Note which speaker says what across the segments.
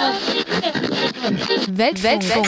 Speaker 1: Weltfunk.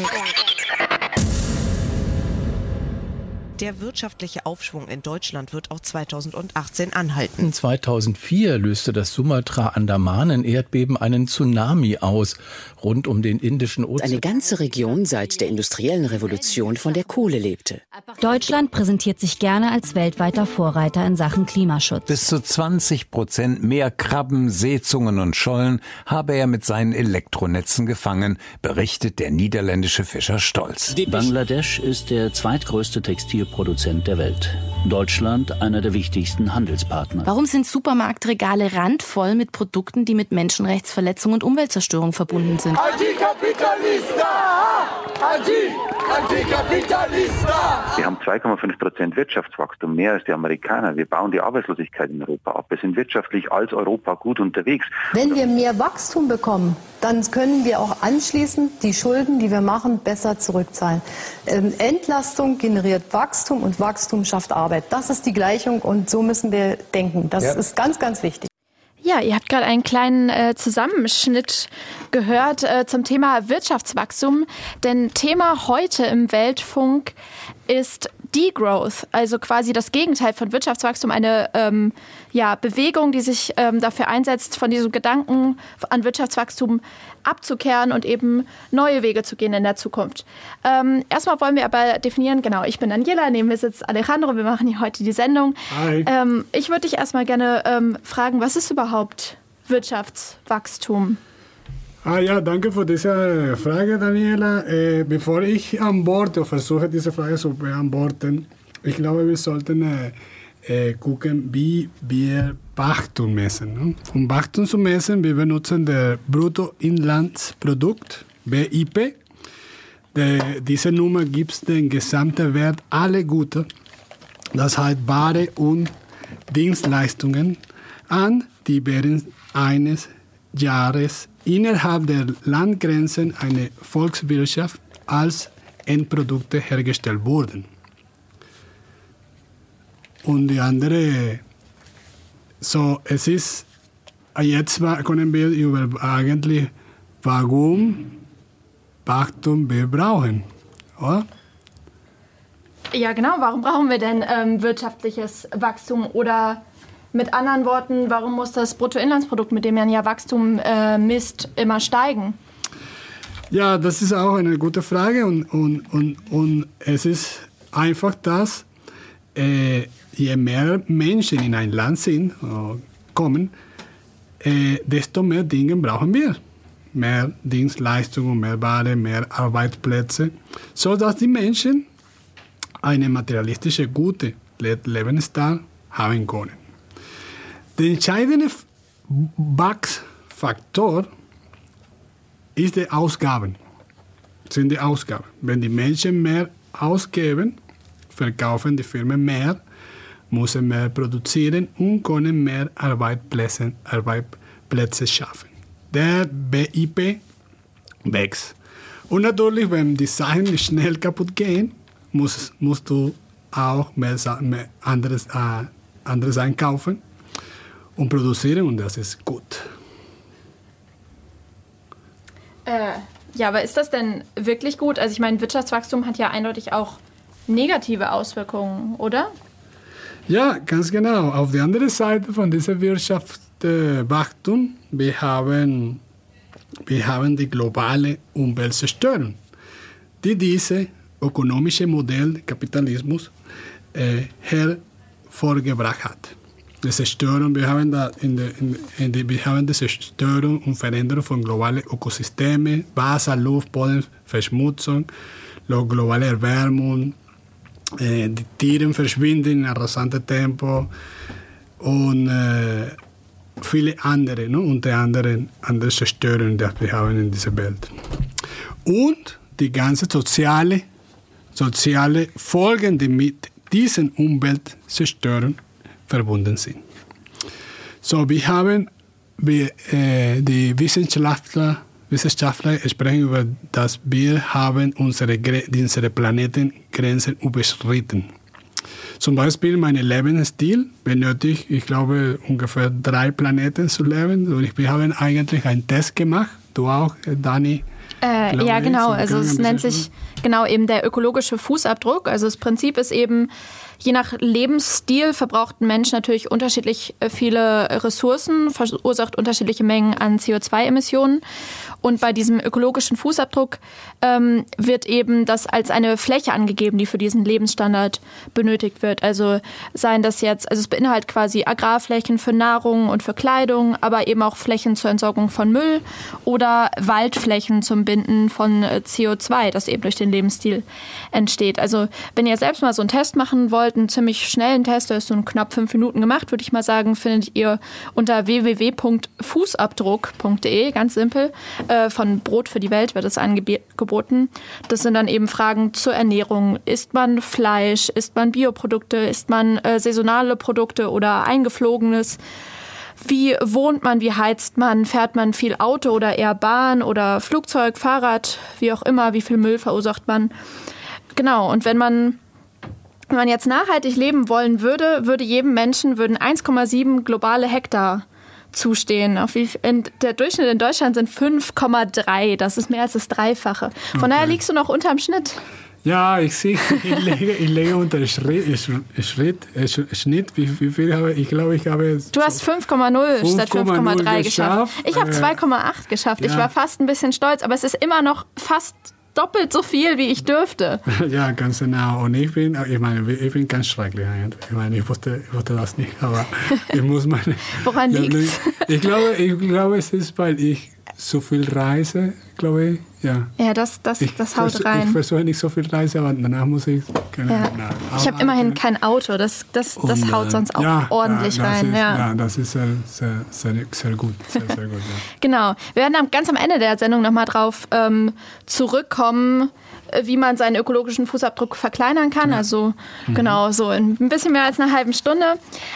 Speaker 2: Der wirtschaftliche Aufschwung in Deutschland wird auch 2018 anhalten.
Speaker 3: 2004 löste das Sumatra-Andamanen-Erdbeben einen Tsunami aus, rund um den Indischen Ozean.
Speaker 4: Eine ganze Region seit der industriellen Revolution von der Kohle lebte.
Speaker 1: Deutschland präsentiert sich gerne als weltweiter Vorreiter in Sachen Klimaschutz.
Speaker 5: Bis zu 20% mehr Krabben, Seezungen und Schollen habe er mit seinen Elektronetzen gefangen, berichtet der niederländische Fischer stolz.
Speaker 6: Bangladesch ist der zweitgrößte Textilproduzent der Welt. Deutschland einer der wichtigsten Handelspartner.
Speaker 7: Warum sind Supermarktregale randvoll mit Produkten, die mit Menschenrechtsverletzung und Umweltzerstörung verbunden sind?
Speaker 8: Wir haben 2,5% Wirtschaftswachstum, mehr als die Amerikaner. Wir bauen die Arbeitslosigkeit in Europa ab. Wir sind wirtschaftlich als Europa gut unterwegs.
Speaker 9: Wenn wir mehr Wachstum bekommen, dann können wir auch anschließend die Schulden, die wir machen, besser zurückzahlen. Entlastung generiert Wachstum und Wachstum schafft Arbeit. Das ist die Gleichung und so müssen wir denken. Das ist ganz, ganz wichtig.
Speaker 10: Ja, ihr habt gerade einen kleinen Zusammenschnitt gehört zum Thema Wirtschaftswachstum. Denn Thema heute im Weltfunk ist Degrowth, also quasi das Gegenteil von Wirtschaftswachstum, eine Bewegung, die sich dafür einsetzt, von diesem Gedanken an Wirtschaftswachstum abzukehren und eben neue Wege zu gehen in der Zukunft. Erstmal wollen wir aber definieren, genau, ich bin Daniela, neben mir sitzt Alejandro, wir machen hier heute die Sendung.
Speaker 11: Hi.
Speaker 10: Ich würde dich erstmal gerne fragen, was ist überhaupt Wirtschaftswachstum?
Speaker 11: Ja, danke für diese Frage, Daniela. Bevor ich antworte, versuche diese Frage zu beantworten, ich glaube, wir sollten gucken, wie wir Wachstum messen. Ne? Um Wachstum zu messen, wir benutzen das Bruttoinlandsprodukt, BIP. Diese Nummer gibt den gesamten Wert aller Güter, das heißt Ware und Dienstleistungen, an, die während eines Jahres innerhalb der Landgrenzen einer Volkswirtschaft als Endprodukte hergestellt wurden. Und die andere, es ist, jetzt können wir über eigentlich, warum Wachstum wir brauchen, oder?
Speaker 10: Ja, genau. Warum brauchen wir denn wirtschaftliches Wachstum? Oder mit anderen Worten, warum muss das Bruttoinlandsprodukt, mit dem man ja Wachstum misst, immer steigen?
Speaker 11: Ja, das ist auch eine gute Frage und es ist einfach das, je mehr Menschen in ein Land kommen, desto mehr Dinge brauchen wir. Mehr Dienstleistungen, mehr Ware, mehr Arbeitsplätze, sodass die Menschen eine materialistische, gute Lebensstil haben können. Der entscheidende Wachsfaktor ist die Ausgaben. Sind die Ausgaben. Wenn die Menschen mehr ausgeben, verkaufen die Firmen mehr, müssen mehr produzieren und können mehr Arbeitsplätze schaffen. Der BIP wächst. Und natürlich, wenn die Sachen schnell kaputt gehen, musst du auch mehr anderes einkaufen und produzieren, und das ist gut.
Speaker 10: Ja, aber ist das denn wirklich gut? Also ich meine, Wirtschaftswachstum hat ja eindeutig auch negative Auswirkungen, oder?
Speaker 11: Ja, ganz genau. Auf der anderen Seite von dieser Wirtschaftswachstum, wir haben die globale Umweltzerstörung, die diese ökonomische Modell Kapitalismus hervorgebracht hat. Die Zerstörung, wir haben die Zerstörung und Veränderung von globalen Ökosystemen, Wasser, Luft, Bodenverschmutzung, globale Erwärmung, die Tiere verschwinden in einem rasanten Tempo und viele andere, ne? Unter anderem andere Zerstörungen, die wir haben in dieser Welt. Und die ganze soziale Folgen, die mit diesen Umweltzerstörungen verbunden sind. So, die Wissenschaftler sprechen über, dass wir haben unsere Planetengrenzen überschritten. Zum Beispiel mein Lebensstil benötigt, ich glaube, ungefähr 3 Planeten zu leben. Und wir haben eigentlich einen Test gemacht, du auch, Dani?
Speaker 10: Ja, genau. Also es nennt sich genau eben der ökologische Fußabdruck. Also das Prinzip ist eben, je nach Lebensstil verbraucht ein Mensch natürlich unterschiedlich viele Ressourcen, verursacht unterschiedliche Mengen an CO2-Emissionen. Und bei diesem ökologischen Fußabdruck wird eben das als eine Fläche angegeben, die für diesen Lebensstandard benötigt wird. Also seien das jetzt, also es beinhaltet quasi Agrarflächen für Nahrung und für Kleidung, aber eben auch Flächen zur Entsorgung von Müll oder Waldflächen zum Binden von CO2, das eben durch den Lebensstil entsteht. Also wenn ihr selbst mal so einen Test machen wollt, einen ziemlich schnellen Test, der ist so in knapp 5 Minuten gemacht, würde ich mal sagen, findet ihr unter www.fußabdruck.de, ganz simpel. Von Brot für die Welt wird es angeboten. Das sind dann eben Fragen zur Ernährung. Isst man Fleisch? Isst man Bioprodukte? Isst man saisonale Produkte oder eingeflogenes? Wie wohnt man? Wie heizt man? Fährt man viel Auto oder eher Bahn oder Flugzeug, Fahrrad? Wie auch immer. Wie viel Müll verursacht man? Genau. Und wenn man jetzt nachhaltig leben wollen würde, jedem Menschen 1,7 globale Hektar zustehen. Der Durchschnitt in Deutschland sind 5,3. Das ist mehr als das Dreifache. Von daher liegst du noch unterm Schnitt.
Speaker 11: Ja, ich sehe, ich lege unter Schnitt. Wie viel habe ich? Ich glaube, ich habe...
Speaker 10: Du hast 5,0 statt 5,3 geschafft. Ich habe 2,8 geschafft. Ja. Ich war fast ein bisschen stolz, aber es ist immer noch fast doppelt so viel, wie ich dürfte.
Speaker 11: Ja, ganz genau. Und ich bin ganz schrecklich eigentlich. Ich meine, ich wusste das nicht, aber ich muss meine...
Speaker 10: Woran liegt's?
Speaker 11: Ich glaube, es ist, weil ich so viel reise, glaube ich. Ja,
Speaker 10: das haut rein.
Speaker 11: Ich versuche nicht so viel reise, aber danach muss ich...
Speaker 10: Ich habe immerhin kein Auto. Das haut sonst auch ordentlich rein.
Speaker 11: Das ist sehr, sehr gut. Sehr, sehr gut, ja.
Speaker 10: Genau. Wir werden ganz am Ende der Sendung nochmal drauf zurückkommen, wie man seinen ökologischen Fußabdruck verkleinern kann. Ja. Also genau, so in ein bisschen mehr als einer halben Stunde.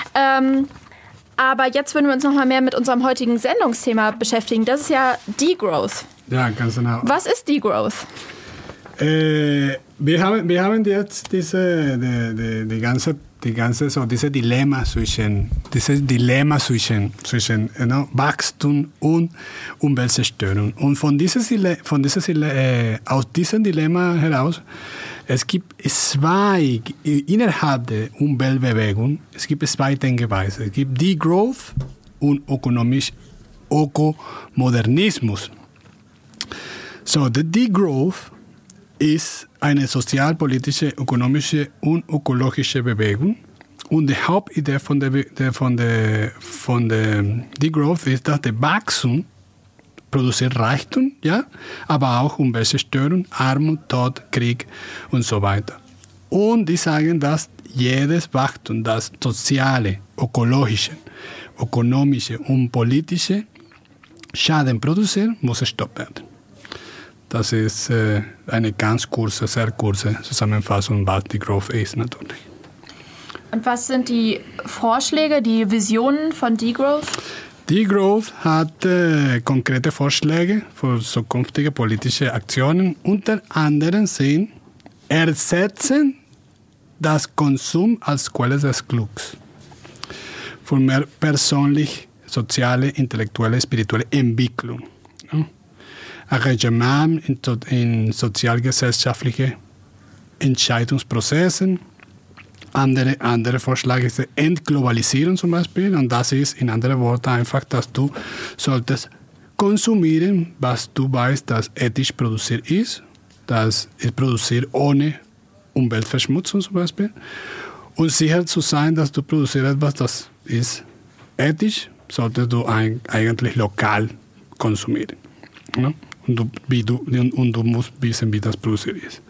Speaker 10: Aber jetzt würden wir uns noch mal mehr mit unserem heutigen Sendungsthema beschäftigen. Das ist ja Degrowth.
Speaker 11: Ja, ganz genau.
Speaker 10: Was ist Degrowth?
Speaker 11: Wir haben jetzt dieses Dilemma zwischen Wachstum und Umweltzerstörung. Und aus diesem Dilemma heraus, es gibt innerhalb der Umweltbewegung, es gibt zwei Denkweisen. Es gibt Degrowth und Ökomodernismus. So, der Degrowth ist eine sozialpolitische, ökonomische und ökologische Bewegung. Und die Hauptidee von der Degrowth ist, dass der Wachstum produziert Reichtum, ja, aber auch Umweltzerstörung, Armut, Tod, Krieg und so weiter. Und die sagen, dass jedes Wachstum, das soziale, ökologische, ökonomische und politische Schaden produziert, muss gestoppt werden. Das ist eine sehr kurze Zusammenfassung, was Degrowth ist natürlich.
Speaker 10: Und was sind die Vorschläge, die Visionen von Degrowth?
Speaker 11: Degrowth hat konkrete Vorschläge für zukünftige politische Aktionen. Unter anderem sind ersetzen das Konsum als Quelle des Glücks. Für mehr persönliche, soziale, intellektuelle, spirituelle Entwicklung. Ja. Engagement in sozialgesellschaftliche Entscheidungsprozessen. Andere Vorschläge ist Entglobalisierung zum Beispiel. Und das ist in anderen Worten einfach, dass du solltest konsumieren, was du weißt, dass ethisch produziert ist. Das ist produziert ohne Umweltverschmutzung zum Beispiel. Und sicher zu sein, dass du produzierst etwas, das ist ethisch, solltest du eigentlich lokal konsumieren. Ja? Und du musst wissen, wie das produziert ist.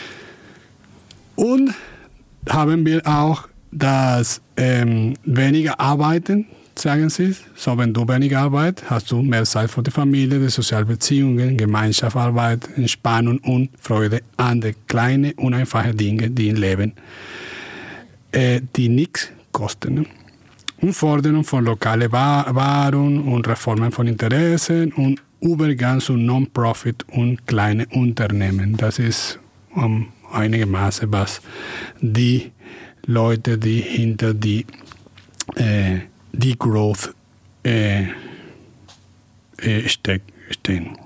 Speaker 11: Und haben wir auch das weniger Arbeiten, sagen sie. So, wenn du weniger arbeitest, hast du mehr Zeit für die Familie, die sozialen Beziehungen, Gemeinschaftsarbeit, Entspannung und Freude an den kleinen und einfachen Dingen, die im Leben, die nichts kosten. Und Forderung von lokalen Waren und Reformen von Interessen und Übergang zu Non-Profit und kleinen Unternehmen. Das ist einigermaßen, was die Leute, die hinter die Growth stehen.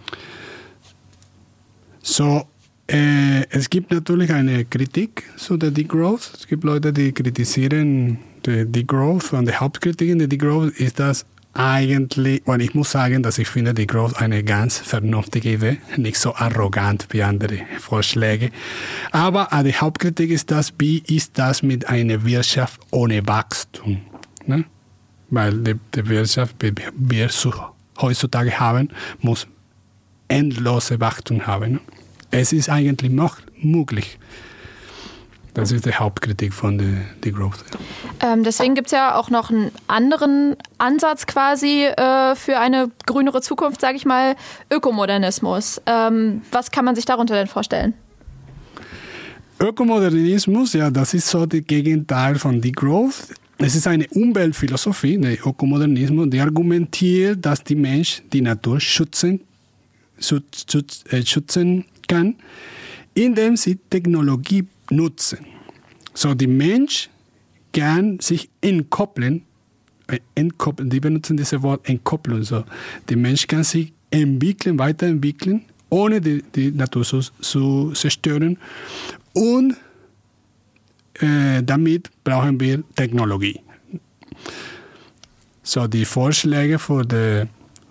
Speaker 11: So, es gibt natürlich eine Kritik zu der Degrowth. Es gibt Leute, die kritisieren die Degrowth. Und die Hauptkritik in der Degrowth ist das eigentlich, und ich muss sagen, dass ich finde Degrowth eine ganz vernünftige Idee, nicht so arrogant wie andere Vorschläge. Aber die Hauptkritik ist das, wie ist das mit einer Wirtschaft ohne Wachstum? Ne? Weil die Wirtschaft, die wir heutzutage haben, muss endlose Wachstum haben. Ne? Es ist eigentlich noch möglich. Das ist die Hauptkritik von der Degrowth.
Speaker 10: Deswegen gibt es ja auch noch einen anderen Ansatz quasi für eine grünere Zukunft, sage ich mal, Ökomodernismus. Was kann man sich darunter denn vorstellen?
Speaker 11: Ökomodernismus, ja, das ist so das Gegenteil von Degrowth. Es ist eine Umweltphilosophie, der Ökomodernismus, die argumentiert, dass die Mensch die Natur schützen kann, indem sie Technologie nutzen. So, die Mensch kann sich entkoppeln, die benutzen dieses Wort Entkopplung. So, der Mensch kann sich entwickeln, weiterentwickeln, ohne die Natur zu zerstören. Und damit brauchen wir Technologie. So, die Vorschläge für den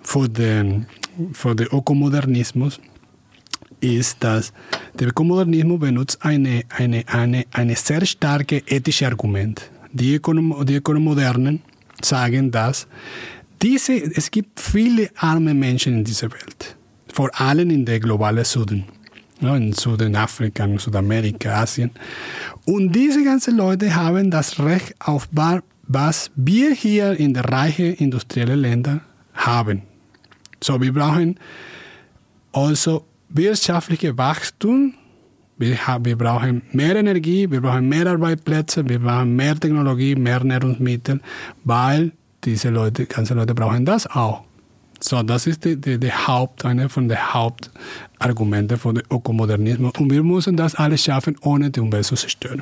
Speaker 11: Ökomodernismus ist, dass der Ökomodernismus benutzt eine sehr starke ethische Argument. Die Ökomodernen sagen, dass es gibt viele arme Menschen in dieser Welt, vor allem in der globalen Süden, in Süden Afrika, in Südamerika, Asien. Und diese ganzen Leute haben das Recht auf was wir hier in den reichen industriellen Ländern haben. So, wir brauchen also wirtschaftliche Wachstum, wir brauchen mehr Energie, wir brauchen mehr Arbeitsplätze, wir brauchen mehr Technologie, mehr Nahrungsmittel, weil ganze Leute brauchen das auch. So, das ist eine von den Hauptargumenten von dem Ökomodernismus. Und wir müssen das alles schaffen, ohne die Umwelt zu zerstören.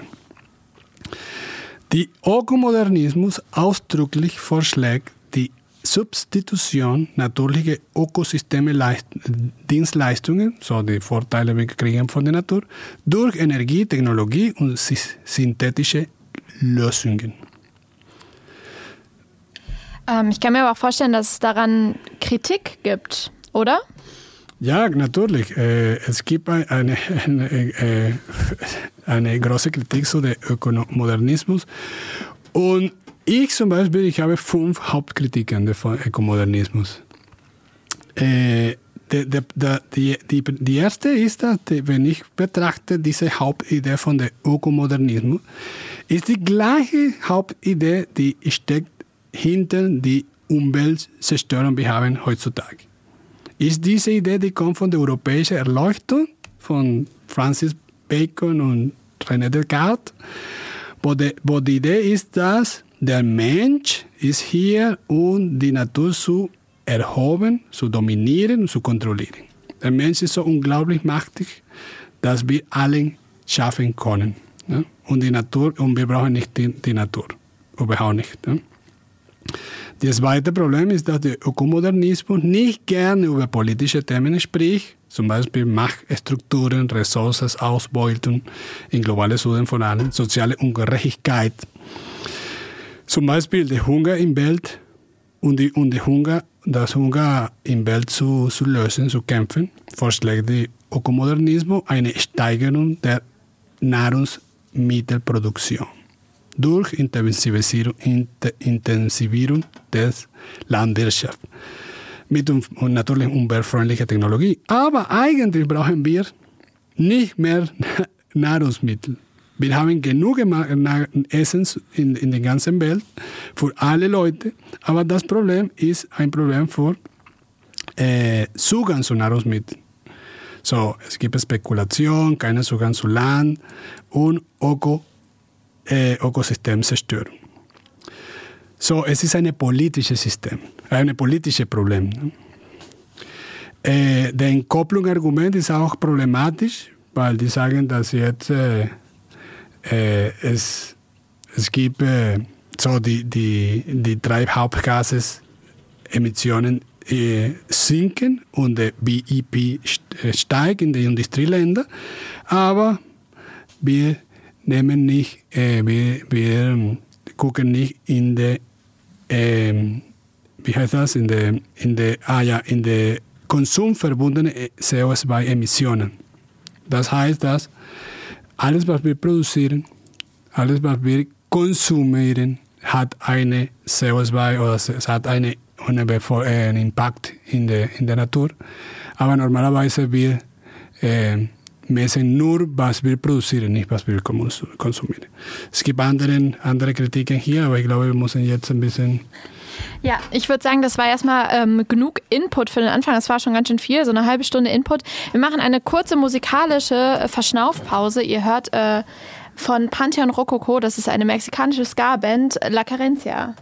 Speaker 11: Der Ökomodernismus ausdrücklich vorschlägt die Substitution natürlicher Ökosysteme Dienstleistungen, so die Vorteile wir kriegen von der Natur, durch Energie, Technologie und synthetische Lösungen.
Speaker 10: Ich kann mir aber auch vorstellen, dass es daran Kritik gibt, oder?
Speaker 11: Ja, natürlich. Es gibt eine große Kritik zu dem Ökomodernismus. Und ich zum Beispiel, ich habe 5 Hauptkritiken von Ökomodernismus. Die erste ist, dass wenn ich betrachte diese Hauptidee von der Ökomodernismus, ist die gleiche Hauptidee, die steckt hinter die Umweltzerstörung, die wir haben heutzutage. Ist diese Idee, die kommt von der europäischen Erleuchtung, von Francis Bacon und René Descartes, wo die Idee ist, dass der Mensch ist hier, um die Natur zu erhoben, zu dominieren und zu kontrollieren. Der Mensch ist so unglaublich mächtig, dass wir alle schaffen können. Ne? Und wir brauchen nicht die Natur. Überhaupt nicht. Ne? Das zweite Problem ist, dass der Ökomodernismus nicht gerne über politische Themen spricht, zum Beispiel Machtstrukturen, Ressourcenausbeutung im globalen Süden vor allem, soziale Ungerechtigkeit. Zum Beispiel der Hunger in der Welt das Hunger in der Welt zu lösen, zu kämpfen, vorschlägt der Ökomodernismus eine Steigerung der Nahrungsmittelproduktion durch Intensivierung der Landwirtschaft mit natürlich umweltfreundlicher Technologie. Aber eigentlich brauchen wir nicht mehr Nahrungsmittel. Wir haben genug Essen in der ganzen Welt für alle Leute, aber das Problem ist ein Problem für Zugang zu Nahrungsmitteln. So, es gibt Spekulation, keinen Zugang zu Land und Ökosystemzerstörung. So, es ist ein politisches System, ein politisches Problem. Der Entkopplung-Argument ist auch problematisch, weil die sagen, dass jetzt es gibt die Treibhauptgasemissionen sinken und der BIP steigt in den Industrieländern, aber wir nehmen nicht, wir gucken nicht in der, wie heißt das, in der konsumverbundenen CO2-Emissionen. Das heißt, dass alles, was wir produzieren, alles, was wir konsumieren, hat eine CO2 oder es hat einen Impact in der Natur. Aber normalerweise wir messen nur, was wir produzieren, nicht was wir konsumieren. Es gibt andere Kritiken hier, aber ich glaube, wir müssen jetzt ein bisschen...
Speaker 10: Ja, ich würde sagen, das war erstmal genug Input für den Anfang. Das war schon ganz schön viel, so eine halbe Stunde Input. Wir machen eine kurze musikalische Verschnaufpause. Ihr hört von Pantheon Rococó, das ist eine mexikanische Ska-Band, La Carencia.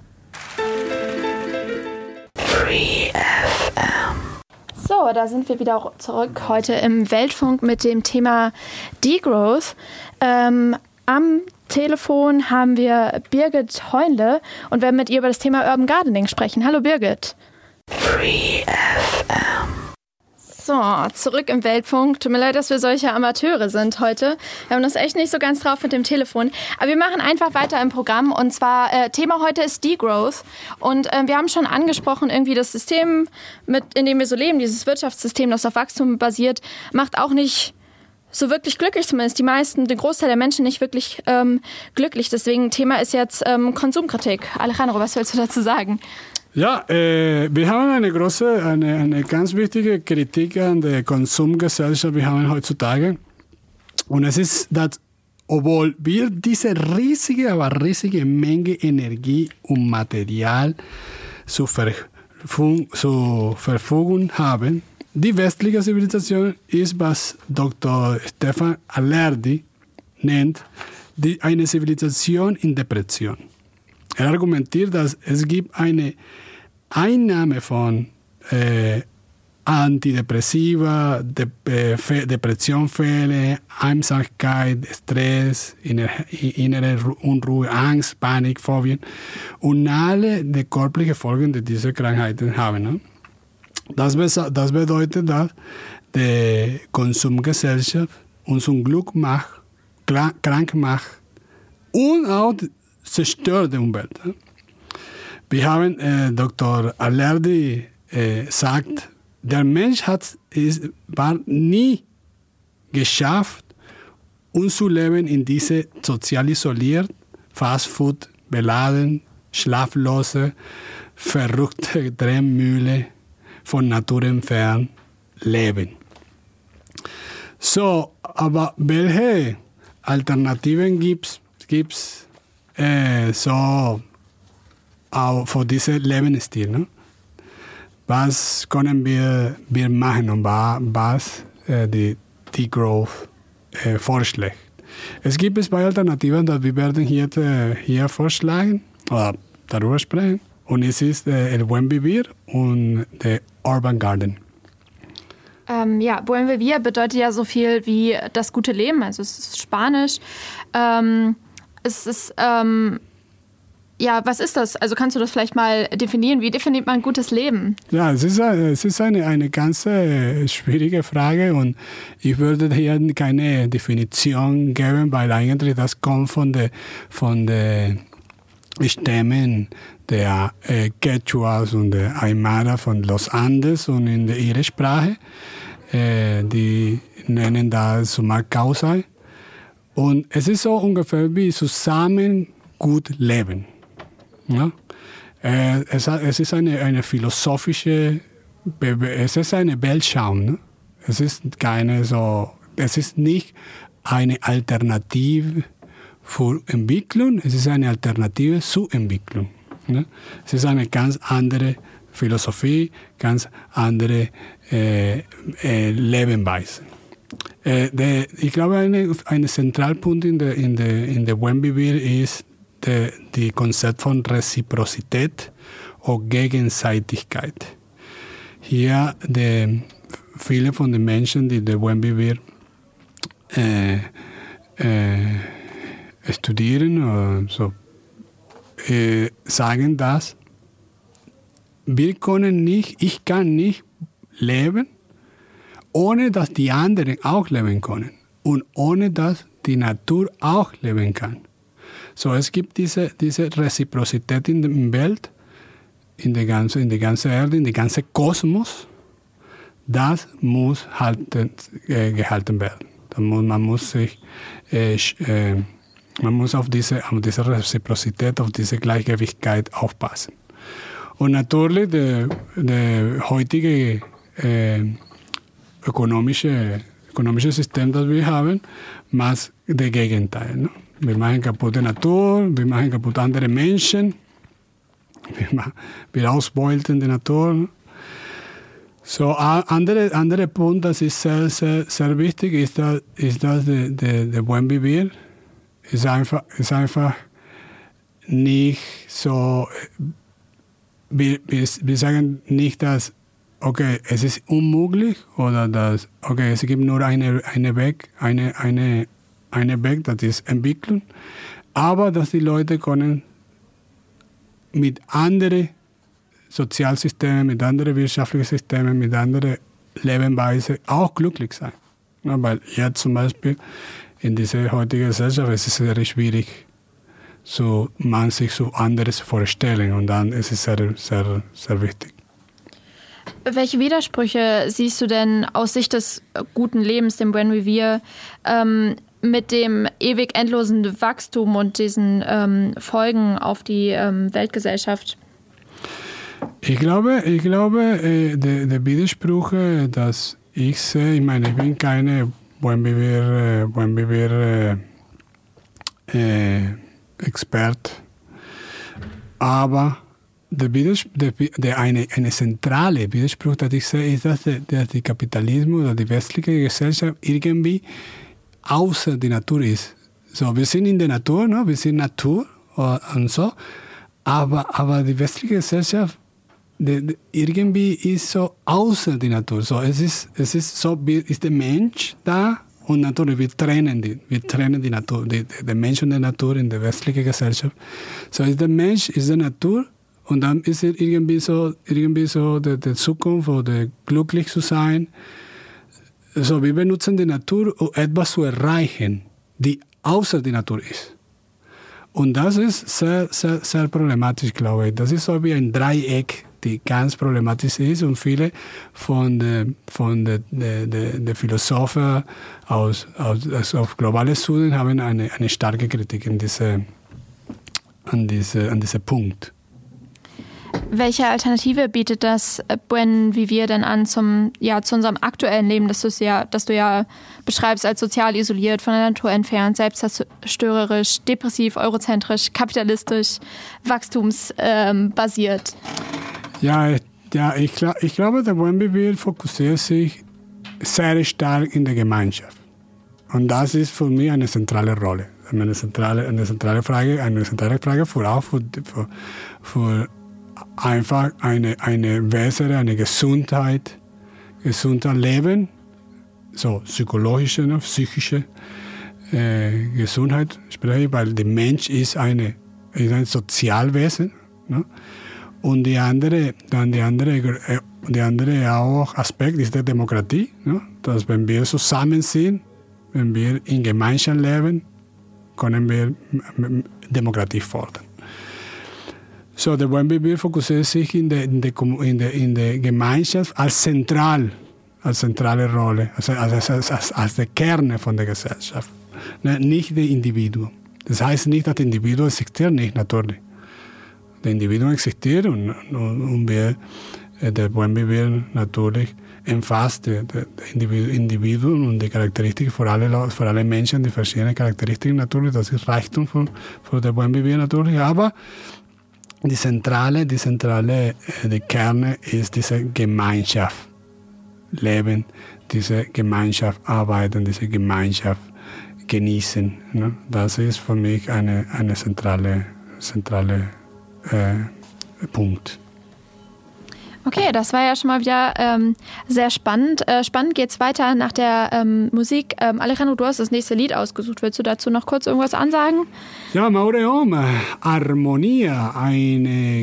Speaker 10: Free FM. So, da sind wir wieder zurück heute im Weltfunk mit dem Thema Degrowth. Am Telefon haben wir Birgit Heunle und werden mit ihr über das Thema Urban Gardening sprechen. Hallo Birgit. Free FM. So, zurück im Weltfunk. Tut mir leid, dass wir solche Amateure sind heute. Wir haben das echt nicht so ganz drauf mit dem Telefon. Aber wir machen einfach weiter im Programm. Und zwar, Thema heute ist Degrowth. Und wir haben schon angesprochen, irgendwie das System, in dem wir so leben, dieses Wirtschaftssystem, das auf Wachstum basiert, macht auch nicht so wirklich glücklich, zumindest den Großteil der Menschen nicht wirklich glücklich. Deswegen Thema ist jetzt Konsumkritik. Alejandro, was willst du dazu sagen?
Speaker 11: Ja, wir haben eine ganz wichtige Kritik an der Konsumgesellschaft, wir haben heutzutage. Und es ist, dass, obwohl wir diese riesige Menge Energie und Material zur Verfügung haben, die westliche Zivilisation ist, was Dr. Stefan Alerdi nennt, eine Zivilisation in Depression. Er argumentiert, dass es gibt eine Einnahme von Antidepressiva, Depressionfälle, Einsamkeit, Stress, innere Unruhe, Angst, Panik, Phobien und alle die körperlichen Folgen dieser Krankheiten haben. Ne? Das bedeutet, dass die Konsumgesellschaft uns unglücklich macht, krank macht und auch zerstört die Umwelt. Wir haben, Dr. Alerdi sagt, der Mensch war nie geschafft, uns zu leben in diese sozial isoliert, Fastfood beladen, schlaflose, verrückte Drehmühle von Natur entfernt leben. So, aber welche Alternativen gibt's so auch für diesen Lebensstil? Ne? Was können wir machen und was die Degrowth vorschlägt? Es gibt zwei Alternativen, die wir werden hier vorschlagen oder darüber sprechen. Und es ist el Buen Vivir und der Urban Garden.
Speaker 10: Buen Vivir bedeutet ja so viel wie das gute Leben, also es ist Spanisch. Es ist, was ist das? Also kannst du das vielleicht mal definieren? Wie definiert man ein gutes Leben? Ja,
Speaker 11: es ist eine ganz schwierige Frage und ich würde hier keine Definition geben, weil eigentlich das kommt von der Stämmen der Quechuas und der Aymara von Los Andes und in ihrer Sprache. Die nennen das Sumacausai. Und es ist so ungefähr wie zusammen gut leben. Ja? Es ist eine philosophische, es ist eine Weltschau. Ne? Es ist nicht eine Alternative für Entwicklung, es ist eine Alternative zur Entwicklung. Ne? Es ist eine ganz andere Philosophie, ganz andere Lebensweise. Ich glaube, ein Zentralpunkt in der Buen Vivir ist das Konzept von Reziprozität und Gegenseitigkeit. Hier viele von den Menschen, die der Buen Vivir studieren oder so, sagen, dass ich kann nicht leben, ohne dass die anderen auch leben können und ohne dass die Natur auch leben kann. So, es gibt diese Reziprozität in der Welt, in der ganzen Erde, in der ganzen Kosmos. Das muss gehalten werden. Man muss auf diese Reziprozität, auf diese Gleichgewichtigkeit aufpassen. Und natürlich der heutige ökonomische System, das wir haben, macht das Gegenteil. Ne? Wir machen kaputt die Natur, wir machen kaputt andere Menschen, wir ausbeuten die Natur. So, andere Punkt, das ist sehr, sehr, sehr wichtig, ist das der Buen Vivir. Ist einfach nicht so, wir sagen nicht, dass, okay, es ist unmöglich oder dass, okay, es gibt nur eine Weg, das ist Entwicklung, aber dass die Leute können mit anderen Sozialsystemen, mit anderen wirtschaftlichen Systemen, mit anderen Lebensweisen auch glücklich sein. Ja, weil jetzt zum Beispiel in dieser heutigen Gesellschaft ist es sehr schwierig, man sich so anderes vorstellen und dann ist es sehr, sehr, sehr wichtig.
Speaker 10: Welche Widersprüche siehst du denn aus Sicht des guten Lebens, dem Buen Vivir, mit dem ewig endlosen Wachstum und diesen Folgen auf die Weltgesellschaft?
Speaker 11: Ich glaube, der Widerspruch, dass ich sehe, ich meine, ich bin keine Buen Vivir Expert, aber eine zentrale Widerspruch, das ich sehe, ist, dass der Kapitalismus oder die westliche Gesellschaft irgendwie außer der Natur ist. So, wir sind in der Natur, ne? Wir sind Natur und so, aber die westliche Gesellschaft irgendwie ist so außer der Natur. So, es ist so, ist der Mensch da und natürlich wir trennen die Natur, der Mensch und die Natur in der westlichen Gesellschaft. So, ist der Mensch, ist die Natur und dann ist er irgendwie so der Zukunft oder glücklich zu sein. So, wir benutzen die Natur, um etwas zu erreichen, die außer der Natur ist. Und das ist sehr, sehr, sehr problematisch, glaube ich. Das ist so wie ein Dreieck, die ganz problematisch ist und viele von den Philosophen auf globale Studien haben eine starke Kritik an diesem Punkt.
Speaker 10: Welche Alternative bietet das Buen Vivir denn an zu unserem aktuellen Leben, das du ja beschreibst als sozial isoliert, von der Natur entfernt, selbstzerstörerisch, depressiv, eurozentrisch, kapitalistisch, wachstumsbasiert? Ja, ich glaube, der Buen Vivir fokussiert sich sehr stark in der Gemeinschaft. Und das ist für mich eine zentrale Rolle. Eine zentrale Frage für einfach eine bessere, eine gesunder Leben, so psychologische, psychische Gesundheit spreche ich, weil der Mensch ist ein Sozialwesen. Ne? Und der andere auch Aspekt ist der Demokratie, ne? Dass wenn wir zusammen sind, wenn wir in Gemeinschaft leben, können wir Demokratie fordern. So, der Buen Vivir fokussiert sich in der Gemeinschaft als zentrale Rolle, als der Kern von der Gesellschaft, ne? Nicht der Individuum. Das heißt nicht, dass das Individuum existiert nicht, natürlich. Der Individuum existiert und der Buen Vivir natürlich umfasst das Individuum und die Charakteristiken für alle Menschen, die verschiedenen Charakteristiken natürlich, das ist Reichtum für der Buen Vivir natürlich, aber der Kern ist diese Gemeinschaft leben, diese Gemeinschaft arbeiten, diese Gemeinschaft genießen. Ne? Das ist für mich eine zentrale Punkt. Okay, das war ja schon mal wieder sehr spannend. Spannend geht's weiter nach der Musik. Alejandro, du hast das nächste Lied ausgesucht. Willst du dazu noch kurz irgendwas ansagen?
Speaker 11: Ja, Maureoma, Harmonia, eine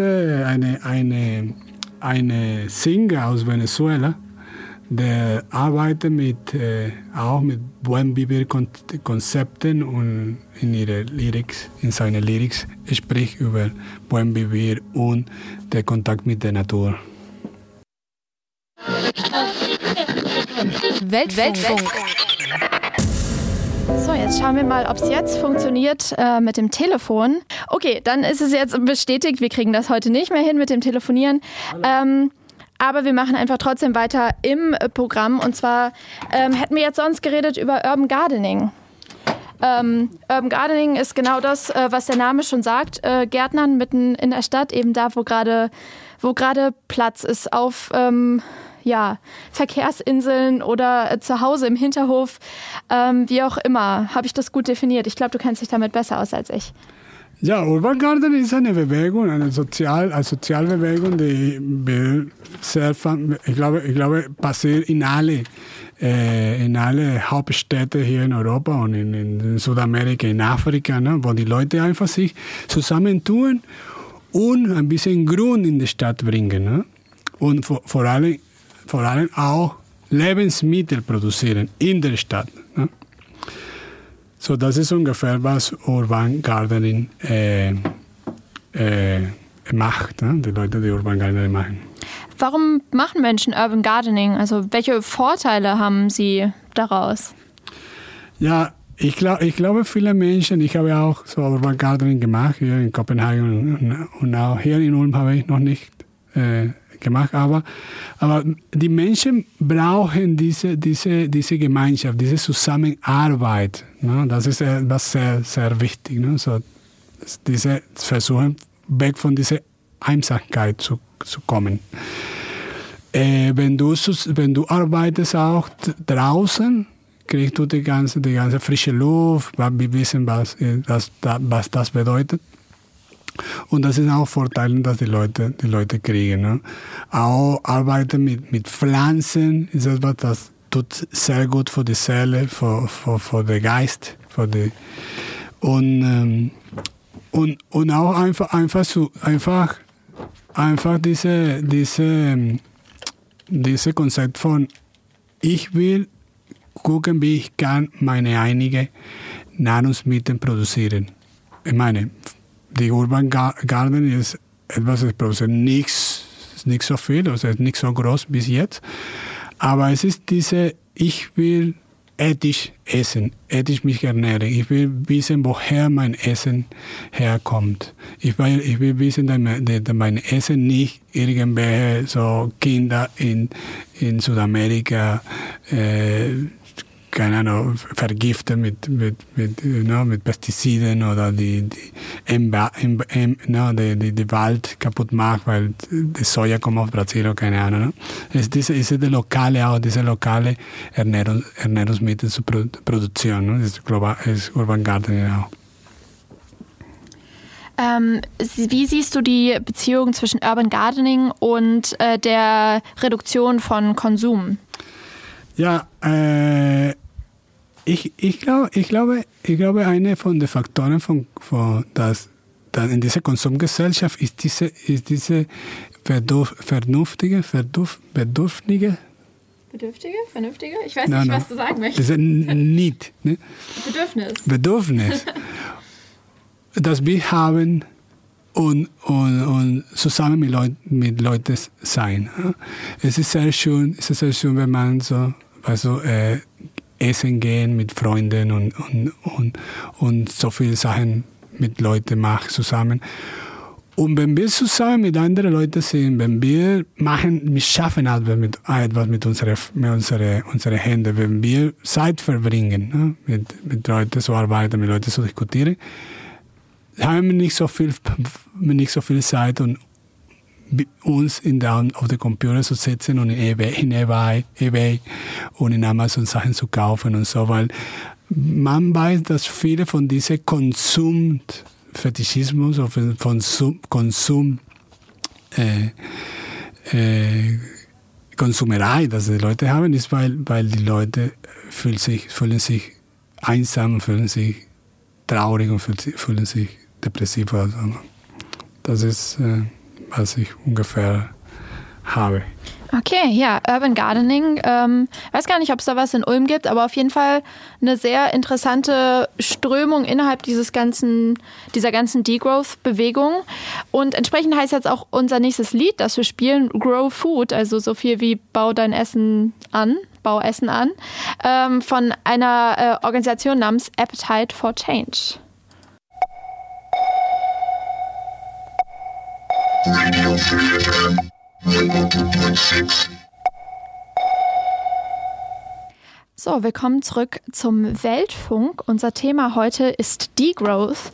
Speaker 11: Singer aus Venezuela, der arbeitet auch mit Buen Vivir Konzepten und in seinen Lyrics spricht über Buen Vivir und der Kontakt mit der Natur.
Speaker 1: Weltfunk.
Speaker 10: So, jetzt schauen wir mal, ob es jetzt funktioniert mit dem Telefon. Okay, dann ist es jetzt bestätigt. Wir kriegen das heute nicht mehr hin mit dem Telefonieren. Aber wir machen einfach trotzdem weiter im Programm. Und zwar hätten wir jetzt sonst geredet über Urban Gardening. Urban Gardening ist genau das, was der Name schon sagt. Gärtnern mitten in der Stadt, eben da, wo gerade Platz ist, auf Verkehrsinseln oder zu Hause im Hinterhof, wie auch immer. Habe ich das gut definiert? Ich glaube, du kennst dich damit besser aus als ich.
Speaker 11: Ja, Urban Gardening ist eine Bewegung, eine Sozialbewegung, die ich glaube, passiert in alle Hauptstädte hier in Europa und in Südamerika, in Afrika, ne, wo die Leute einfach sich zusammentun und ein bisschen Grün in die Stadt bringen. Ne? Und vor allem auch Lebensmittel produzieren in der Stadt. Ne? So, das ist ungefähr, was Urban Gardening macht, ne? Die Leute, die Urban Gardening machen.
Speaker 10: Warum machen Menschen Urban Gardening? Also welche Vorteile haben sie daraus?
Speaker 11: Ja, ich glaube, viele Menschen, ich habe auch so Urban Gardening gemacht, hier in Kopenhagen und auch hier in Ulm habe ich noch nicht gemacht, aber die Menschen brauchen diese Gemeinschaft, diese Zusammenarbeit. Ne? Das ist etwas sehr, sehr wichtig. Ne? So, diese versuchen, weg von dieser Einsamkeit zu kommen. Wenn du arbeitest auch draußen, kriegst du die ganze frische Luft, wir wissen, was das bedeutet. Und das sind auch Vorteile, dass die Leute kriegen. Ne? Auch Arbeiten mit Pflanzen ist etwas, das tut sehr gut für die Seele, für den Geist. Und auch einfach diese Konzept von ich will gucken, wie ich kann meine eigenen Nahrungsmittel produzieren. Ich meine, die Urban Garden ist etwas, das produziert nicht so viel, also ist nicht so groß bis jetzt. Aber es ist ich will ethisch essen, ethisch mich ernähren. Ich will wissen, woher mein Essen herkommt. Ich will wissen, dass mein Essen nicht irgendwelche so Kinder in Südamerika keine Ahnung, vergiften mit Pestiziden oder die Wald kaputt macht, weil die Soja kommt aus Brasilien, keine Ahnung. Ne? Diese lokale Ernährungsmittel zu produzieren. Ne? Das ist Urban Gardening auch.
Speaker 10: Wie siehst du die Beziehung zwischen Urban Gardening und der Reduktion von Konsum?
Speaker 11: Ja, ich glaube, eine von den Faktoren dass in dieser Konsumgesellschaft ist diese vernünftige?
Speaker 10: Vernünftige? Ich weiß nicht, was du sagen möchtest.
Speaker 11: Das ist nicht. Ne? Bedürfnis. Das wir haben und zusammen mit Leuten sein. Es ist sehr schön, wenn man so essen gehen mit Freunden und so viele Sachen mit Leuten macht zusammen. Und wenn wir zusammen mit anderen Leuten sind, wenn wir schaffen etwas mit unseren Händen, wenn wir Zeit verbringen, ne, mit Leuten zu arbeiten, mit Leuten zu diskutieren, haben wir nicht so viel Zeit, und uns auf den Computer zu setzen und in eBay und in Amazon Sachen zu kaufen und so, weil man weiß, dass viele von diesem Konsumfetischismus oder von Konsum Konsumerei, das die Leute haben, ist, weil die Leute fühlen sich einsam, fühlen sich traurig und fühlen sich depressiv. Also, das ist, was ich ungefähr habe.
Speaker 10: Okay, ja, Urban Gardening. Weiß gar nicht, ob es da was in Ulm gibt, aber auf jeden Fall eine sehr interessante Strömung innerhalb dieser ganzen Degrowth-Bewegung. Und entsprechend heißt jetzt auch unser nächstes Lied, das wir spielen, Grow Food, also so viel wie Bau Essen an, von einer Organisation namens Appetite for Change. Radio Free FM. So, willkommen zurück zum Weltfunk. Unser Thema heute ist Degrowth.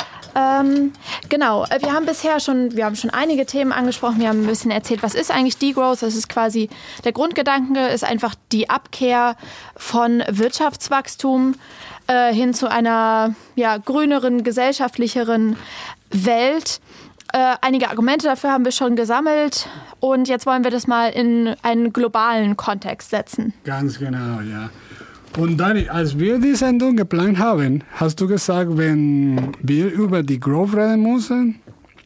Speaker 10: Genau, wir haben schon einige Themen angesprochen. Wir haben ein bisschen erzählt, was ist eigentlich Degrowth? Das ist quasi, der Grundgedanke ist einfach die Abkehr von Wirtschaftswachstum hin zu einer grüneren, gesellschaftlicheren Welt. Einige Argumente dafür haben wir schon gesammelt und jetzt wollen wir das mal in einen globalen Kontext setzen.
Speaker 11: Ganz genau, ja. Und Dani, als wir die Sendung geplant haben, hast du gesagt, wenn wir über die Growth reden müssen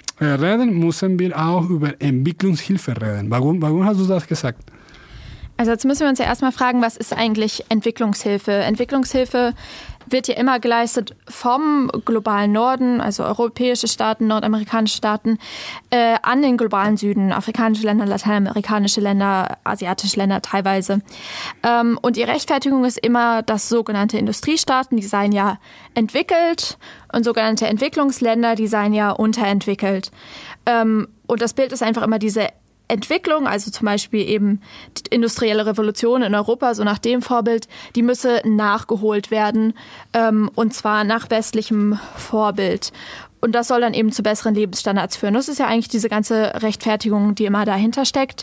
Speaker 11: wir auch über Entwicklungshilfe reden. Warum hast du das gesagt?
Speaker 10: Also jetzt müssen wir uns ja erstmal fragen, was ist eigentlich Entwicklungshilfe? Entwicklungshilfe wird ja immer geleistet vom globalen Norden, also europäische Staaten, nordamerikanische Staaten, an den globalen Süden, afrikanische Länder, lateinamerikanische Länder, asiatische Länder teilweise. Und die Rechtfertigung ist immer, dass sogenannte Industriestaaten, die seien ja entwickelt und sogenannte Entwicklungsländer, die seien ja unterentwickelt. Und das Bild ist einfach immer diese Entwicklung, also zum Beispiel eben die industrielle Revolution in Europa, so nach dem Vorbild, die müsse nachgeholt werden, und zwar nach westlichem Vorbild. Und das soll dann eben zu besseren Lebensstandards führen. Das ist ja eigentlich diese ganze Rechtfertigung, die immer dahinter steckt.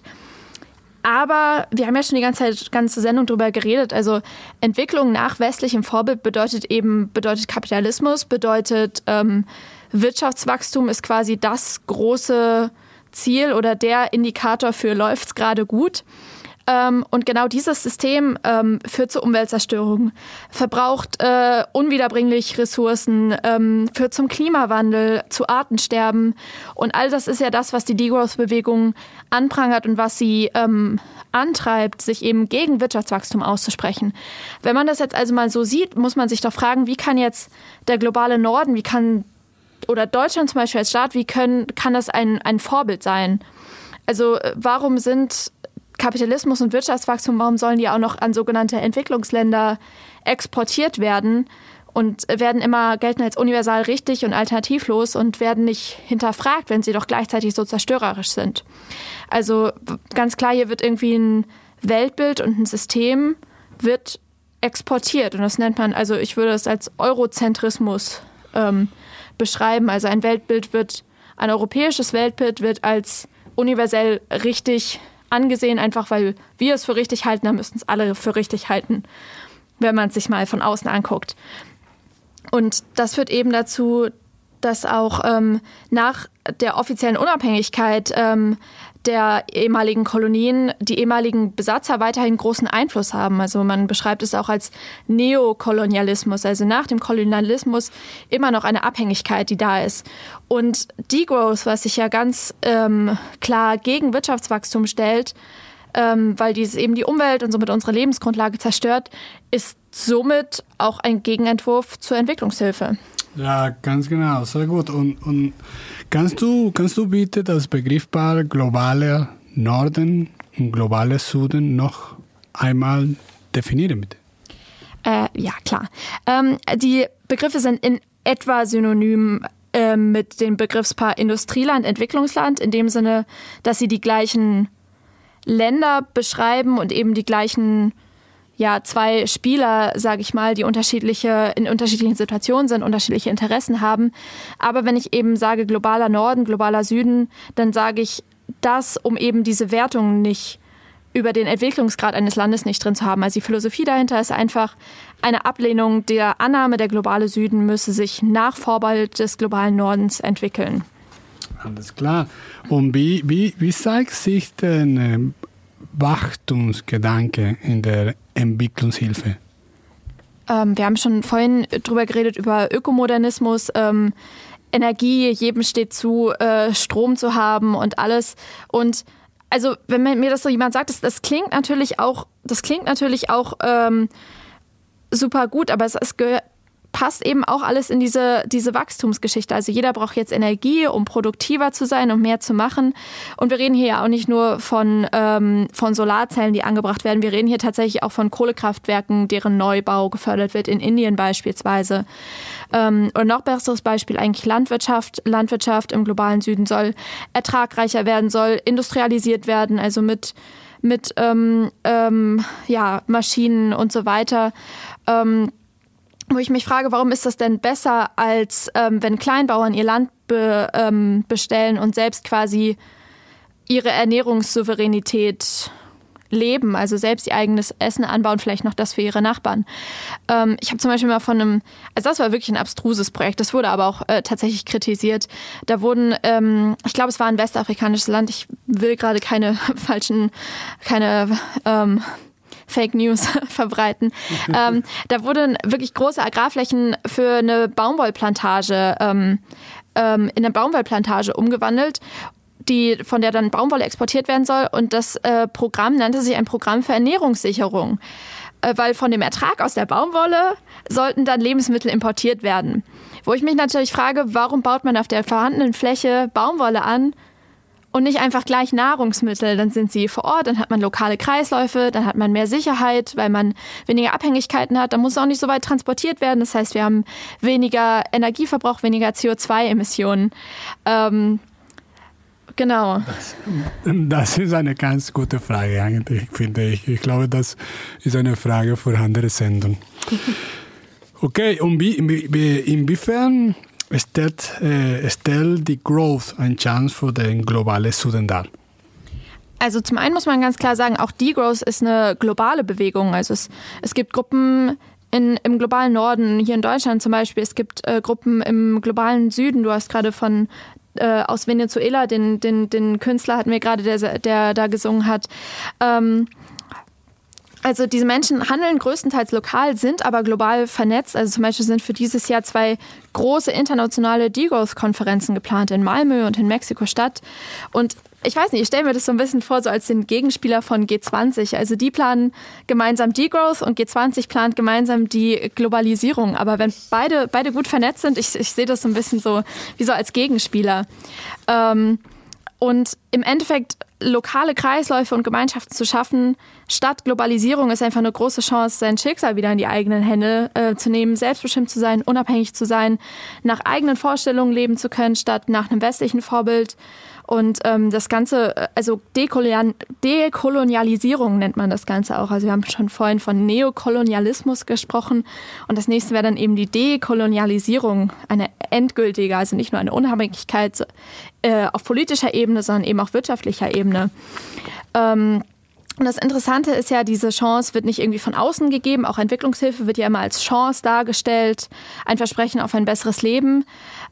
Speaker 10: Aber wir haben ja schon die ganze Sendung darüber geredet. Also Entwicklung nach westlichem Vorbild bedeutet Kapitalismus, bedeutet Wirtschaftswachstum ist quasi das große Ziel oder der Indikator für läuft's gerade gut. Und genau dieses System führt zu Umweltzerstörung, verbraucht unwiederbringlich Ressourcen, führt zum Klimawandel, zu Artensterben. Und all das ist ja das, was die Degrowth-Bewegung anprangert und was sie antreibt, sich eben gegen Wirtschaftswachstum auszusprechen. Wenn man das jetzt also mal so sieht, muss man sich doch fragen, wie kann jetzt der globale Norden, oder Deutschland zum Beispiel als Staat, kann das ein Vorbild sein? Also warum sind Kapitalismus und Wirtschaftswachstum, warum sollen die auch noch an sogenannte Entwicklungsländer exportiert werden und gelten als universal richtig und alternativlos und werden nicht hinterfragt, wenn sie doch gleichzeitig so zerstörerisch sind? Also ganz klar, hier wird irgendwie ein Weltbild und ein System wird exportiert und das nennt man, also ich würde es als Eurozentrismus beschreiben. Also ein europäisches Weltbild wird als universell richtig angesehen, einfach weil wir es für richtig halten, dann müssen es alle für richtig halten, wenn man es sich mal von außen anguckt. Und das führt eben dazu, dass auch nach der offiziellen Unabhängigkeit der ehemaligen Kolonien die ehemaligen Besatzer weiterhin großen Einfluss haben. Also man beschreibt es auch als Neokolonialismus, also nach dem Kolonialismus immer noch eine Abhängigkeit, die da ist. Und Degrowth, was sich ja ganz klar gegen Wirtschaftswachstum stellt, weil dieses eben die Umwelt und somit unsere Lebensgrundlage zerstört, ist somit auch ein Gegenentwurf zur Entwicklungshilfe.
Speaker 11: Ja, ganz genau, sehr gut. Und kannst du bitte das Begriffspaar globaler Norden und globaler Süden noch einmal definieren, bitte?
Speaker 10: Ja, klar. Die Begriffe sind in etwa synonym mit dem Begriffspaar Industrieland, Entwicklungsland, in dem Sinne, dass sie die gleichen Länder beschreiben und eben die gleichen zwei Spieler, sage ich mal, die in unterschiedlichen Situationen sind, unterschiedliche Interessen haben. Aber wenn ich eben sage globaler Norden, globaler Süden, dann sage ich das, um eben diese Wertungen nicht über den Entwicklungsgrad eines Landes nicht drin zu haben. Also die Philosophie dahinter ist einfach eine Ablehnung der Annahme, der globale Süden müsse sich nach Vorbild des globalen Nordens entwickeln.
Speaker 11: Alles klar. Und wie zeigt sich der Wachstumsgedanke in der Entwicklungshilfe?
Speaker 10: Wir haben schon vorhin drüber geredet, über Ökomodernismus, Energie, jedem steht zu, Strom zu haben und alles. Und also, wenn mir das so jemand sagt, das klingt natürlich auch super gut, aber es passt eben auch alles in diese Wachstumsgeschichte. Also jeder braucht jetzt Energie, um produktiver zu sein, um mehr zu machen. Und wir reden hier ja auch nicht nur von Solarzellen, die angebracht werden. Wir reden hier tatsächlich auch von Kohlekraftwerken, deren Neubau gefördert wird, in Indien beispielsweise. Und noch besseres Beispiel eigentlich Landwirtschaft. Landwirtschaft im globalen Süden soll ertragreicher werden, soll industrialisiert werden, also mit Maschinen und so weiter. Wo ich mich frage, warum ist das denn besser, als wenn Kleinbauern ihr Land bestellen und selbst quasi ihre Ernährungssouveränität leben, also selbst ihr eigenes Essen anbauen, vielleicht noch das für ihre Nachbarn. Ich habe zum Beispiel mal also das war wirklich ein abstruses Projekt, das wurde aber auch tatsächlich kritisiert. Da wurden, ich glaube, es war ein westafrikanisches Land, ich will gerade keine Fake News verbreiten. Da wurden wirklich große Agrarflächen für eine Baumwollplantage in eine Baumwollplantage umgewandelt, von der dann Baumwolle exportiert werden soll. Und das Programm nannte sich ein Programm für Ernährungssicherung. Weil von dem Ertrag aus der Baumwolle sollten dann Lebensmittel importiert werden. Wo ich mich natürlich frage, warum baut man auf der vorhandenen Fläche Baumwolle an und nicht einfach gleich Nahrungsmittel? Dann sind sie vor Ort, dann hat man lokale Kreisläufe, dann hat man mehr Sicherheit, weil man weniger Abhängigkeiten hat. Dann muss es auch nicht so weit transportiert werden. Das heißt, wir haben weniger Energieverbrauch, weniger CO2-Emissionen. Genau.
Speaker 11: Das ist eine ganz gute Frage eigentlich, finde ich. Ich glaube, das ist eine Frage für andere Sendungen. Okay, und inwiefern stellt die Growth eine Chance für den globalen Süden dar?
Speaker 10: Also zum einen muss man ganz klar sagen, auch Degrowth ist eine globale Bewegung. Also es gibt Gruppen im globalen Norden, hier in Deutschland zum Beispiel. Es gibt Gruppen im globalen Süden. Du hast gerade aus Venezuela, den Künstler hatten wir gerade, der da gesungen hat. Also diese Menschen handeln größtenteils lokal, sind aber global vernetzt. Also zum Beispiel sind für dieses Jahr 2 große internationale Degrowth-Konferenzen geplant in Malmö und in Mexiko-Stadt. Und ich weiß nicht, ich stelle mir das so ein bisschen vor, so als den Gegenspieler von G20. Also die planen gemeinsam Degrowth und G20 plant gemeinsam die Globalisierung. Aber wenn beide gut vernetzt sind, ich sehe das so ein bisschen so wie so als Gegenspieler. Und im Endeffekt lokale Kreisläufe und Gemeinschaften zu schaffen, statt Globalisierung, ist einfach eine große Chance, sein Schicksal wieder in die eigenen Hände zu nehmen, selbstbestimmt zu sein, unabhängig zu sein, nach eigenen Vorstellungen leben zu können, statt nach einem westlichen Vorbild. Und das Ganze, also Dekolonialisierung nennt man das Ganze auch. Also wir haben schon vorhin von Neokolonialismus gesprochen. Und das nächste wäre dann eben die Dekolonialisierung, eine endgültige, also nicht nur eine Unabhängigkeit auf politischer Ebene, sondern eben auch wirtschaftlicher Ebene. Und das Interessante ist ja, diese Chance wird nicht irgendwie von außen gegeben. Auch Entwicklungshilfe wird ja immer als Chance dargestellt, ein Versprechen auf ein besseres Leben.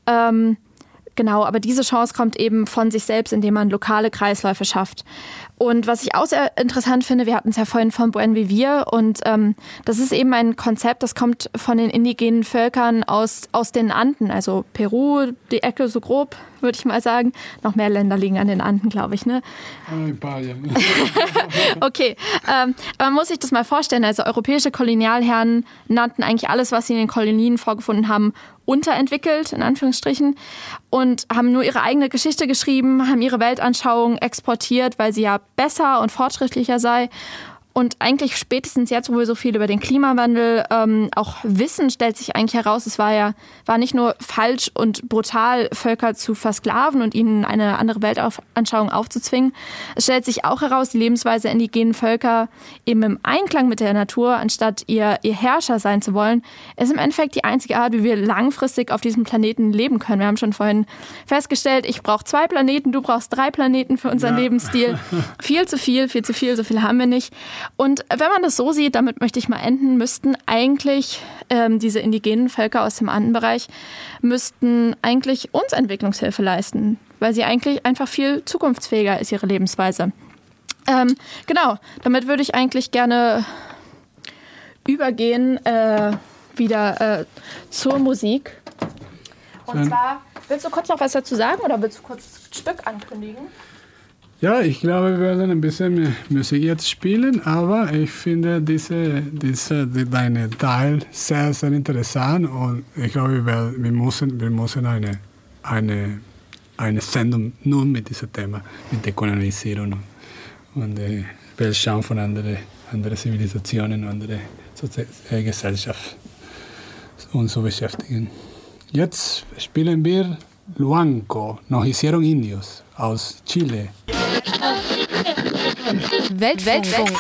Speaker 10: Genau, aber diese Chance kommt eben von sich selbst, indem man lokale Kreisläufe schafft. Und was ich auch sehr interessant finde, wir hatten es ja vorhin von Buen Vivir und das ist eben ein Konzept, das kommt von den indigenen Völkern aus den Anden, also Peru, die Ecke so grob, würde ich mal sagen. Noch mehr Länder liegen an den Anden, glaube ich, ne?
Speaker 11: Ein paar, ja.
Speaker 10: Okay, aber man muss sich das mal vorstellen, also europäische Kolonialherren nannten eigentlich alles, was sie in den Kolonien vorgefunden haben, unterentwickelt, in Anführungsstrichen, und haben nur ihre eigene Geschichte geschrieben, haben ihre Weltanschauung exportiert, weil sie ja besser und fortschrittlicher sei. Und eigentlich spätestens jetzt, wo wir so viel über den Klimawandel auch wissen, stellt sich eigentlich heraus, es war nicht nur falsch und brutal, Völker zu versklaven und ihnen eine andere Weltanschauung aufzuzwingen. Es stellt sich auch heraus, die Lebensweise indigenen Völker eben im Einklang mit der Natur, anstatt ihr Herrscher sein zu wollen, ist im Endeffekt die einzige Art, wie wir langfristig auf diesem Planeten leben können. Wir haben schon vorhin festgestellt, ich brauche 2 Planeten, du brauchst 3 Planeten für unseren Lebensstil. Viel zu viel, so viel haben wir nicht. Und wenn man das so sieht, damit möchte ich mal enden, müssten eigentlich diese indigenen Völker aus dem Andenbereich müssten eigentlich uns Entwicklungshilfe leisten. weil sie eigentlich einfach viel zukunftsfähiger ist, ihre Lebensweise. Genau, damit würde ich eigentlich gerne übergehen wieder zur Musik. Und zwar, willst du kurz noch was dazu sagen oder willst du kurz das Stück ankündigen?
Speaker 11: Ja, ich glaube, wir werden ein bisschen Musik jetzt spielen, aber ich finde deine Teil sehr, sehr interessant und ich glaube, wir müssen eine Sendung nur mit diesem Thema, mit der Kolonisierung und der Weltschau von anderen Zivilisationen, andere Gesellschaft uns zu beschäftigen. Jetzt spielen wir Luanco, nos hicieron indios, aus Chile.
Speaker 10: Weltfunk.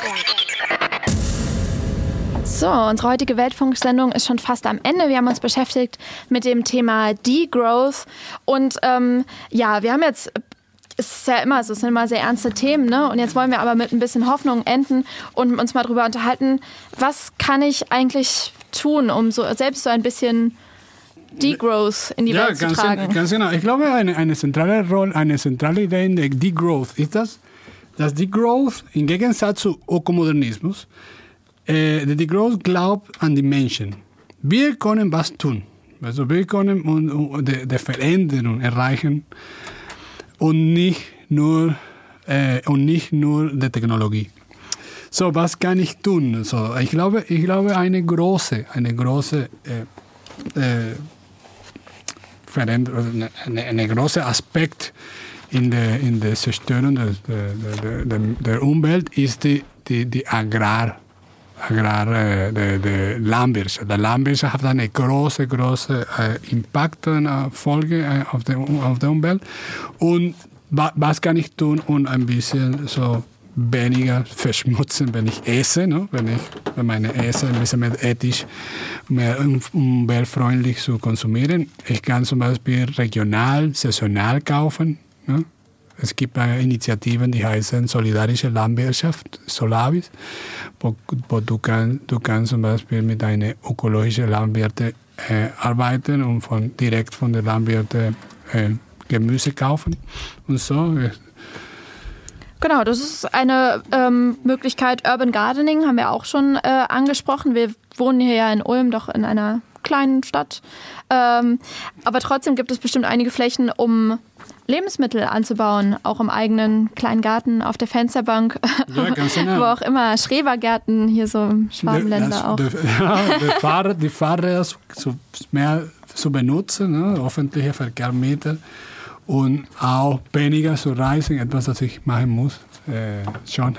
Speaker 10: So, unsere heutige Weltfunk-Sendung ist schon fast am Ende. Wir haben uns beschäftigt mit dem Thema Degrowth. Und wir haben jetzt, es ist ja immer so, es sind immer sehr ernste Themen, ne? Und jetzt wollen wir aber mit ein bisschen Hoffnung enden und uns mal drüber unterhalten, was kann ich eigentlich tun, um selbst so ein bisschen Degrowth in die Welt zu tragen.
Speaker 11: Ganz genau. Ich glaube, eine zentrale Idee in der Degrowth ist dass Degrowth im Gegensatz zu Ökomodernismus, der Degrowth glaubt an die Menschen. Wir können was tun. Also wir können die Veränderung erreichen und nicht nur die Technologie. So, was kann ich tun? So, ich glaube, eine große ein großer Aspekt in der Zerstörung der Umwelt ist die Landwirtschaft. Die Landwirtschaft hat eine große Impact Folge auf der Umwelt. Und was kann ich tun, um ein bisschen so weniger verschmutzen, wenn ich esse, ne? Wenn meine Esse ein bisschen mehr ethisch, mehr umweltfreundlich zu konsumieren. Ich kann zum Beispiel regional, saisonal kaufen. Ne? Es gibt Initiativen, die heißen Solidarische Landwirtschaft, Solavis, wo du kannst zum Beispiel mit einer ökologischen Landwirte arbeiten und direkt von der Landwirte Gemüse kaufen und so.
Speaker 10: Genau, das ist eine Möglichkeit. Urban Gardening haben wir auch schon angesprochen. Wir wohnen hier ja in Ulm, doch in einer kleinen Stadt. Aber trotzdem gibt es bestimmt einige Flächen, um Lebensmittel anzubauen, auch im eigenen kleinen Garten, auf der Fensterbank, ja, ganz genau. Wo auch immer, Schrebergärten, hier so im Schwabenländer auch.
Speaker 11: Die Fahrräder mehr zu benutzen, ne? Öffentliche Verkehrsmittel. Und auch weniger zu reisen, etwas, das ich machen muss, schon.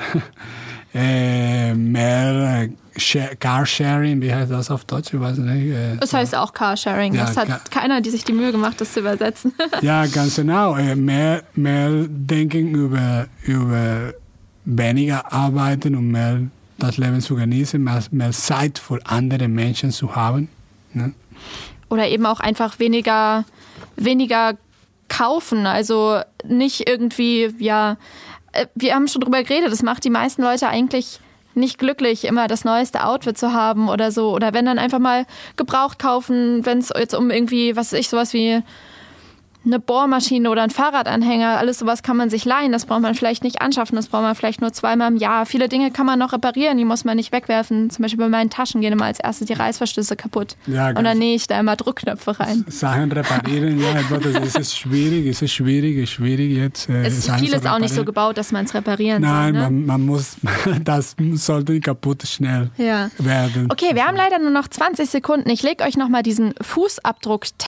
Speaker 11: Mehr Carsharing, wie heißt das auf Deutsch? Ich weiß nicht.
Speaker 10: Das heißt auch Carsharing. Ja, das hat keiner, die sich die Mühe gemacht, das zu übersetzen.
Speaker 11: Ja, ganz genau. Mehr denken über weniger arbeiten und mehr das Leben zu genießen, mehr Zeit für andere Menschen zu haben. Ne?
Speaker 10: Oder eben auch einfach weniger kaufen, also nicht irgendwie, ja, wir haben schon drüber geredet, das macht die meisten Leute eigentlich nicht glücklich, immer das neueste Outfit zu haben oder so, oder wenn dann einfach mal gebraucht kaufen, wenn es jetzt um irgendwie, was weiß ich, sowas wie eine Bohrmaschine oder ein Fahrradanhänger, alles sowas kann man sich leihen, das braucht man vielleicht nicht anschaffen, das braucht man vielleicht nur zweimal im Jahr. Viele Dinge kann man noch reparieren, die muss man nicht wegwerfen. Zum Beispiel bei meinen Taschen gehen immer als erstes die Reißverschlüsse kaputt. Ja, und dann nähe ich da immer Druckknöpfe rein.
Speaker 11: Sachen reparieren, ja, das ist schwierig jetzt.
Speaker 10: Es ist vieles auch nicht so gebaut, dass man es reparieren soll.
Speaker 11: Nein, man muss, das sollte kaputt schnell werden.
Speaker 10: Okay, wir haben leider nur noch 20 Sekunden. Ich lege euch nochmal diesen Fußabdruck